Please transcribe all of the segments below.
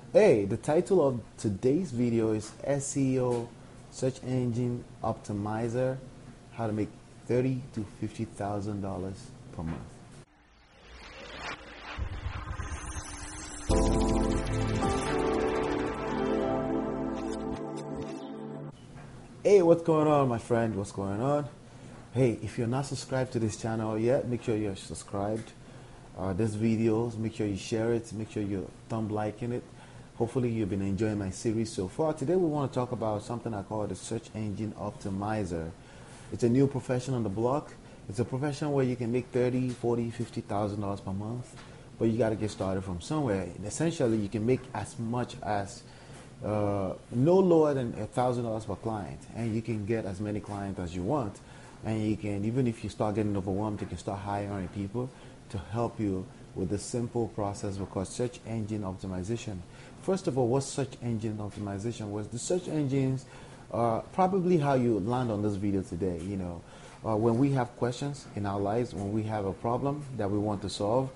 Hey, the title of today's video is SEO Search Engine Optimizer, how to make $30,000 to $50,000 per month. Hey, what's going on, my friend? What's going on? Hey, if you're not subscribed to this channel yet, make sure you're subscribed. This videos, make sure you share it, make sure you thumb liking it. Hopefully you've been enjoying my series so far. Today we want to talk about something I call the search engine optimizer. It's a new profession on the block. It's a profession where you can make $30,000, $40,000, $50,000 per month, but you got to get started from somewhere. And essentially, you can make as much as no lower than $1,000 per client, and you can get as many clients as you want. And you can, even if you start getting overwhelmed, you can start hiring people to help you with the simple process because search engine optimization. First of all, what's search engine optimization? Was the search engines probably how you land on this video today? When we have questions in our lives, when we have a problem that we want to solve,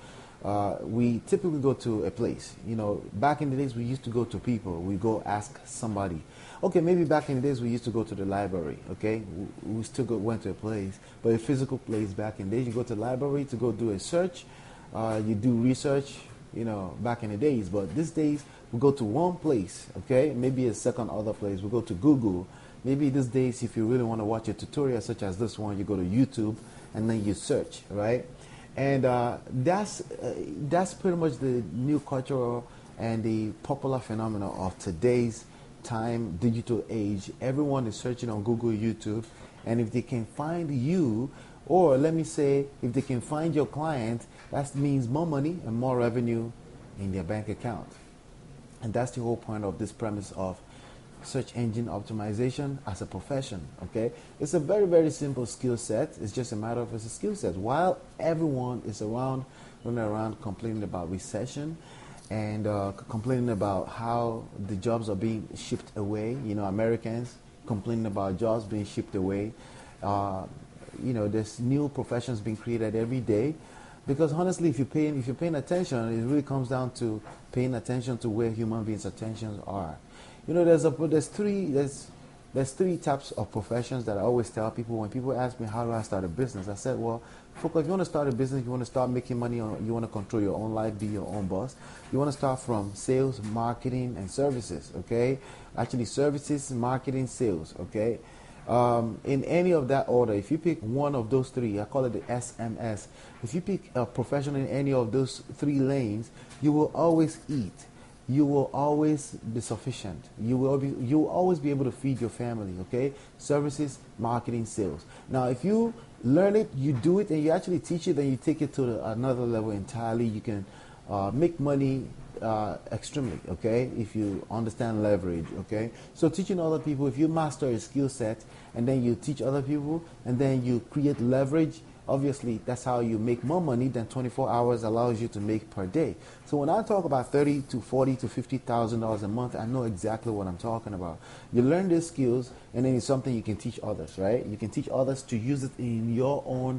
we typically go to a place. Back in the days, we used to go to people. We go ask somebody. Okay, maybe back in the days, we used to go to the library. Okay, we still went to a place, but a physical place back in the days. You go to the library to go do a search. You do research, back in the days. But these days, we go to one place, okay? Maybe a second other place. We go to Google. Maybe these days, if you really want to watch a tutorial such as this one, you go to YouTube and then you search, right? And that's pretty much the new cultural and the popular phenomenon of today's time, digital age. Everyone is searching on Google, YouTube, and if they can find you, or let me say, if they can find your client, that means more money and more revenue in their bank account. And that's the whole point of this premise of search engine optimization as a profession, okay? It's a very, very simple skill set. It's just a matter of it's a skill set. While everyone is running around complaining about recession and complaining about how the jobs are being shipped away, Americans complaining about jobs being shipped away, there's new professions being created every day. Because honestly, if you're paying attention, it really comes down to paying attention to where human beings' attentions are. There's three types of professions that I always tell people when people ask me how do I start a business. I said, well, if you want to start a business, you want to start making money, you want to control your own life, be your own boss. You want to start from sales, marketing, and services. Okay, actually, services, marketing, sales. Okay. In any of that order, if you pick one of those three, I call it the SMS. If you pick a profession in any of those three lanes, you will always eat. You will always be sufficient. You will always be able to feed your family. Okay, services, marketing, sales. Now, if you learn it, you do it, and you actually teach it, then you take it to another level entirely. You can make money extremely, okay, if you understand leverage, okay? So teaching other people, if you master a skill set and then you teach other people and then you create leverage, obviously that's how you make more money than 24 hours allows you to make per day. So when I talk about $30,000 to $40,000 to $50,000 a month, I know exactly what I'm talking about. You learn these skills and then it's something you can teach others, right? You can teach others to use it in your own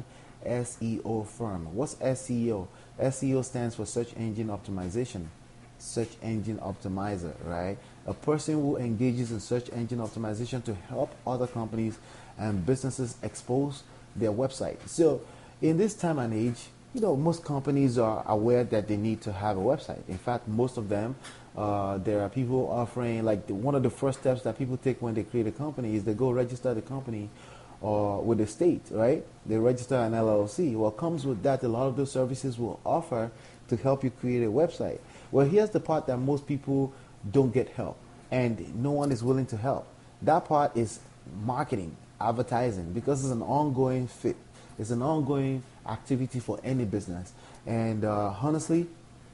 SEO firm. What's SEO? SEO stands for search engine optimization. Search engine optimizer, right? A person who engages in search engine optimization to help other companies and businesses expose their website. So in this time and age, most companies are aware that they need to have a website. In fact, most of them, there are people offering, one of the first steps that people take when they create a company is they go register the company with the state, right? They register an LLC. What comes with that, a lot of those services will offer to help you create a website. Well, here's the part that most people don't get help, and no one is willing to help. That part is marketing, advertising, because it's an ongoing fit. It's an ongoing activity for any business. And honestly,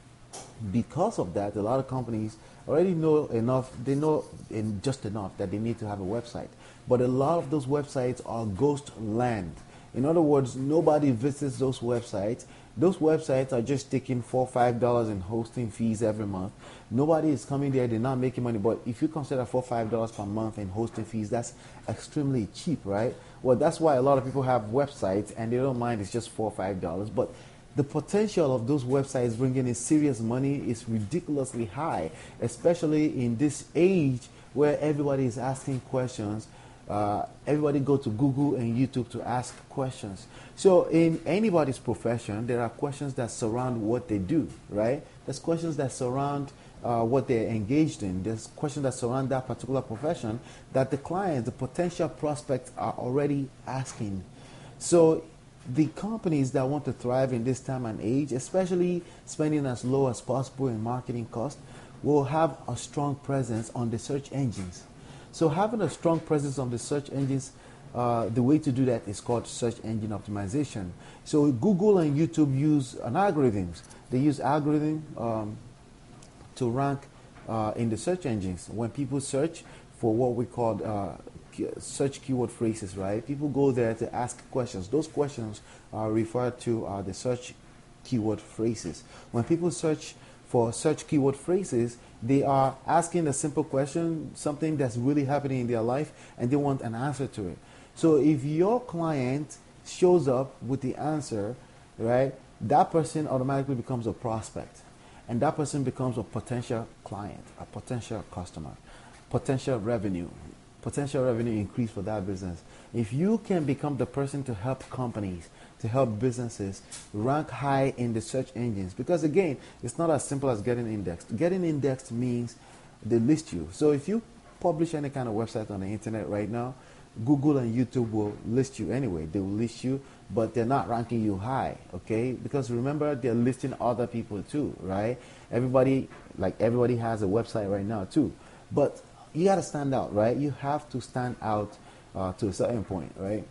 because of that, a lot of companies already know enough. They know just enough that they need to have a website. But a lot of those websites are ghost land. In other words, nobody visits those websites. Those websites are just taking $4 or $5 in hosting fees every month. Nobody is coming there. They're not making money. But if you consider $4 or $5 per month in hosting fees, that's extremely cheap, right? Well, that's why a lot of people have websites and they don't mind it's just $4 or $5. But the potential of those websites bringing in serious money is ridiculously high, especially in this age where everybody is asking questions. Everybody go to Google and YouTube to ask questions. So in anybody's profession, there are questions that surround what they do, right? There's questions that surround what they're engaged in. There's questions that surround that particular profession that the clients, the potential prospects are already asking. So the companies that want to thrive in this time and age, especially spending as low as possible in marketing costs, will have a strong presence on the search engines. So having a strong presence on the search engines, the way to do that is called search engine optimization. So Google and YouTube use an algorithms. They use algorithm to rank in the search engines. When people search for what we call search keyword phrases, right? People go there to ask questions. Those questions are referred to the search keyword phrases. When people search for search keyword phrases, they are asking a simple question, something that's really happening in their life, and they want an answer to it. So if your client shows up with the answer, right, that person automatically becomes a prospect. And that person becomes a potential client, a potential customer, potential revenue increase for that business. If you can become the person to help companies, to help businesses rank high in the search engines, because again, it's not as simple as getting indexed. Getting indexed means they list you. So if you publish any kind of website on the internet right now, Google and YouTube will list you anyway. They will list you, but they're not ranking you high, okay? Because remember, they're listing other people too, right? Everybody has a website right now too. But you got to stand out, right? You have to stand out to a certain point, right?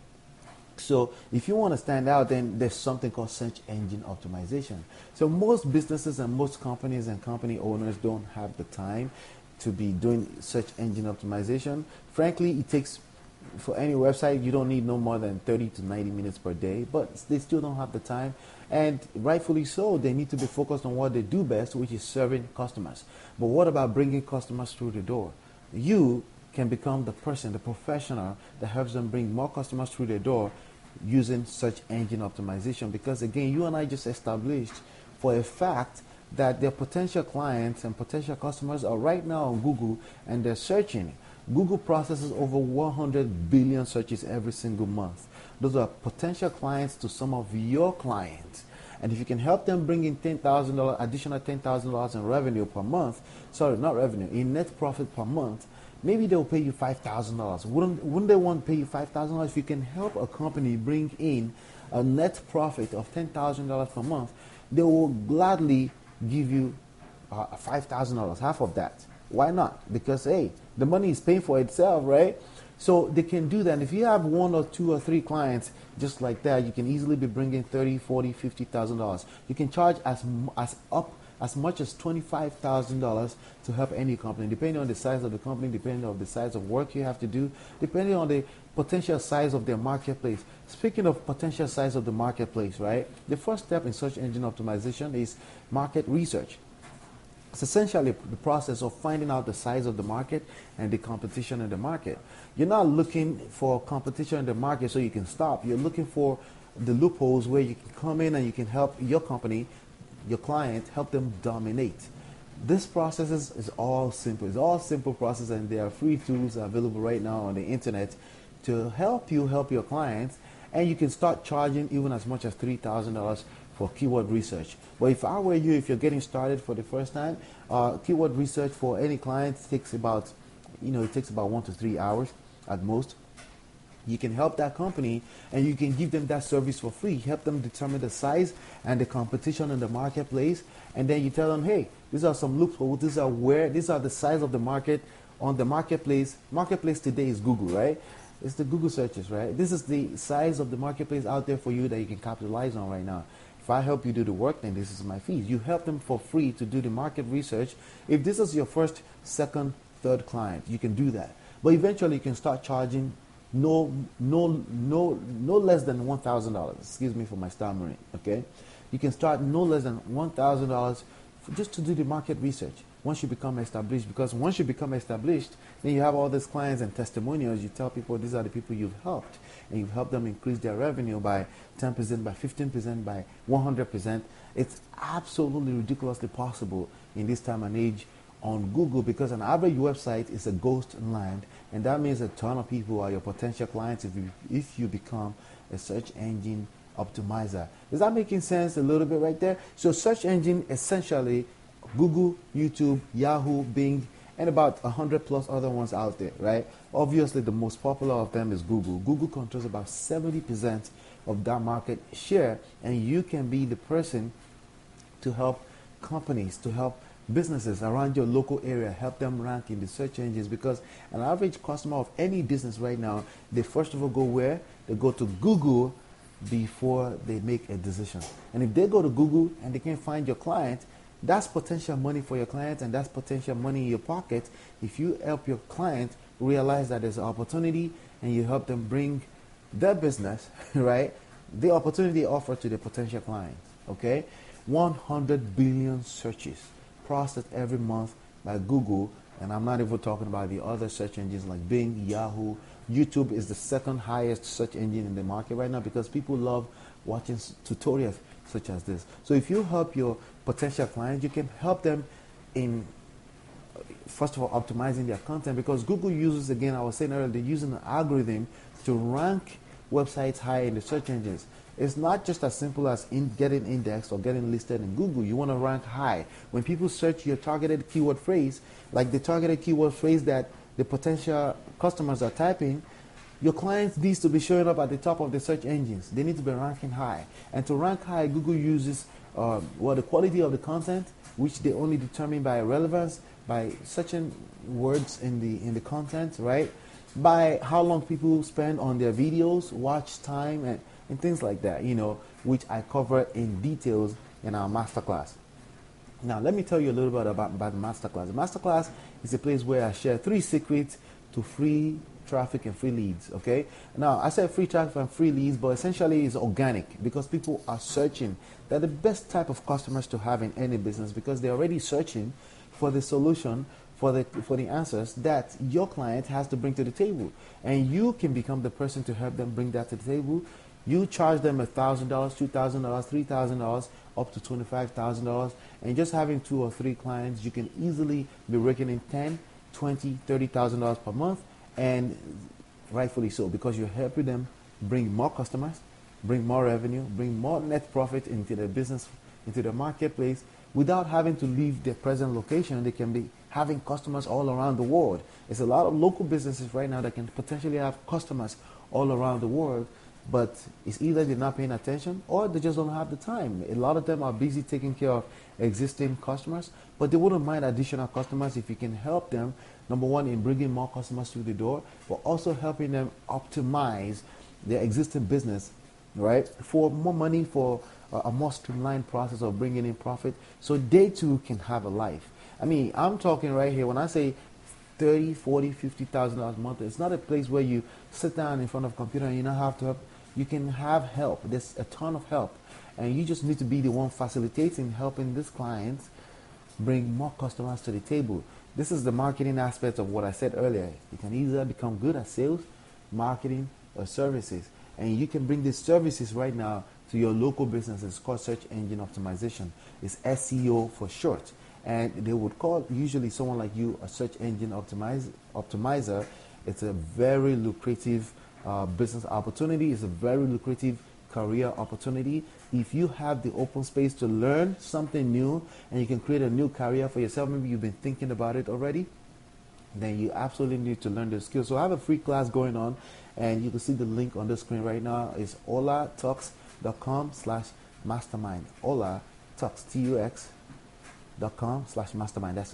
So if you want to stand out, then there's something called search engine optimization. So most businesses and most companies and company owners don't have the time to be doing search engine optimization. Frankly, it takes, for any website, you don't need no more than 30 to 90 minutes per day, but they still don't have the time. And rightfully so, they need to be focused on what they do best, which is serving customers. But what about bringing customers through the door? You can become the person, the professional that helps them bring more customers through the door using search engine optimization. Because again, you and I just established for a fact that their potential clients and potential customers are right now on Google and they're searching. Google processes over 100 billion searches every single month. Those are potential clients to some of your clients. And if you can help them bring in $10,000, additional $10,000 in revenue per month, sorry, not revenue, in net profit per month, maybe they'll pay you $5,000. Wouldn't they want to pay you $5,000 if you can help a company bring in a net profit of $10,000 per month? They will gladly give you $5,000, half of that. Why not? Because, hey, the money is paying for itself, right? So they can do that. And if you have one or two or three clients just like that, you can easily be bringing $30,000, $40,000, $50,000. You can charge as much as $25,000 to help any company, depending on the size of the company, depending on the size of work you have to do, depending on the potential size of their marketplace. Speaking of potential size of the marketplace, right? The first step in search engine optimization is market research. It's essentially the process of finding out the size of the market and the competition in the market. You're not looking for competition in the market so you can stop. You're looking for the loopholes where you can come in and you can help your company, your client, help them dominate. This process is all simple. It's all simple process, and there are free tools available right now on the internet to help you help your clients, and you can start charging even as much as $3,000 for keyword research. But if I were you, if you're getting started for the first time, keyword research for any client takes about, it takes about 1 to 3 hours at most. You can help that company and you can give them that service for free. Help them determine the size and the competition in the marketplace, and then you tell them, hey, these are some loopholes. These are the size of the market on the marketplace. Marketplace today is Google, right? It's the Google searches, right? This is the size of the marketplace out there for you that you can capitalize on right now. If I help you do the work, then this is my fees. You help them for free to do the market research. If this is your first, second, third client, you can do that. But eventually you can start charging no less than $1,000. Excuse me for my stammering, okay? You can start no less than $1,000 just to do the market research. once you become established, because once you become established, then you have all these clients and testimonials. You tell people these are the people you've helped, and you've helped them increase their revenue by 10%, by 15%, by 100%. It's absolutely ridiculously possible in this time and age on Google, because an average website is a ghost land, and that means a ton of people are your potential clients if you become a search engine optimizer. Is that making sense a little bit right there? So search engine, essentially Google, YouTube, Yahoo, Bing, and about 100 plus other ones out there, right? Obviously the most popular of them is Google. Google controls about 70% of that market share, and you can be the person to help companies, to help businesses around your local area, help them rank in the search engines, because an average customer of any business right now, they first of all go where? They go to Google before they make a decision. And if they go to Google and they can't find your client, that's potential money for your client, and that's potential money in your pocket if you help your client realize that there's an opportunity and you help them bring their business, right? The opportunity offered to the potential clients, okay? 100 billion searches processed every month by Google, and I'm not even talking about the other search engines like Bing, Yahoo. YouTube is the second highest search engine in the market right now because people love watching tutorials such as this. So if you help your potential clients, you can help them in, first of all, optimizing their content, because Google uses, again, I was saying earlier, they're using an algorithm to rank websites high in the search engines. It's not just as simple as getting indexed or getting listed in Google. You want to rank high. When people search your targeted keyword phrase, like the targeted keyword phrase that the potential customers are typing, your clients needs to be showing up at the top of the search engines. They need to be ranking high. And to rank high, Google uses the quality of the content, which they only determine by relevance, by searching words in the content, right? By how long people spend on their videos, watch time, and things like that, which I cover in details in our masterclass. Now, let me tell you a little bit about the masterclass. The masterclass is a place where I share 3 secrets to free traffic and free leads, okay? Now, I said free traffic and free leads, but essentially it's organic because people are searching. They're the best type of customers to have in any business because they're already searching for the solution, for the answers that your client has to bring to the table. And you can become the person to help them bring that to the table. You charge them $1,000, $2,000, $3,000, up to $25,000, and just having 2 or 3 clients, you can easily be raking in $10,000, $20,000, $30,000 per month, and rightfully so, because you're helping them bring more customers, bring more revenue, bring more net profit into their business, into the marketplace, without having to leave their present location. They can be having customers all around the world. There's a lot of local businesses right now that can potentially have customers all around the world, but it's either they're not paying attention or they just don't have the time. A lot of them are busy taking care of existing customers, but they wouldn't mind additional customers if you can help them, number one, in bringing more customers through the door, but also helping them optimize their existing business, right, for more money, for a more streamlined process of bringing in profit, so they too can have a life. I mean, I'm talking right here, when I say $30,000, $40,000, $50,000 a month, it's not a place where you sit down in front of a computer and you don't have to help. You can have help. There's a ton of help, and you just need to be the one facilitating, helping these clients bring more customers to the table. This is the marketing aspect of what I said earlier. You can either become good at sales, marketing, or services, and you can bring these services right now to your local business. It's called search engine optimization. It's SEO for short, and they would call usually someone like you a search engine optimizer. It's a very lucrative business opportunity. It's a very lucrative career opportunity. If you have the open space to learn something new and you can create a new career for yourself, maybe you've been thinking about it already, then you absolutely need to learn the skills. So I have a free class going on, and you can see the link on the screen right now. It's olatux.com/mastermind. olatux.com/mastermind. That's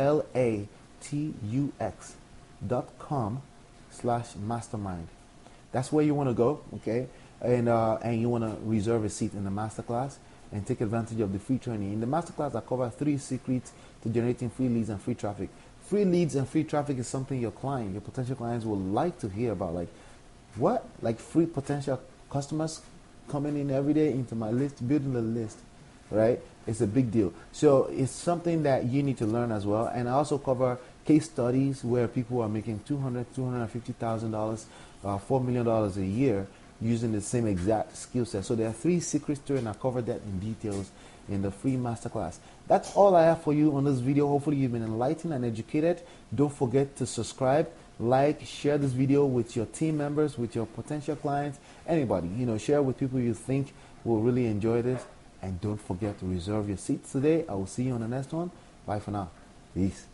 olatux.com/mastermind. That's where you want to go, okay? And you want to reserve a seat in the masterclass and take advantage of the free training. In the masterclass, I cover 3 secrets to generating free leads and free traffic. Free leads and free traffic is something your potential clients will like to hear about. Like, what? Like free potential customers coming in every day into my list, building a list. right? It's a big deal. So it's something that you need to learn as well. And I also cover case studies where people are making $250,000, $4 million a year using the same exact skill set. So there are 3 secrets to it, and I covered that in details in the free masterclass. That's all I have for you on this video. Hopefully you've been enlightened and educated. Don't forget to subscribe, like, share this video with your team members, with your potential clients, anybody. Share with people you think will really enjoy this. And don't forget to reserve your seats today. I will see you on the next one. Bye for now. Peace.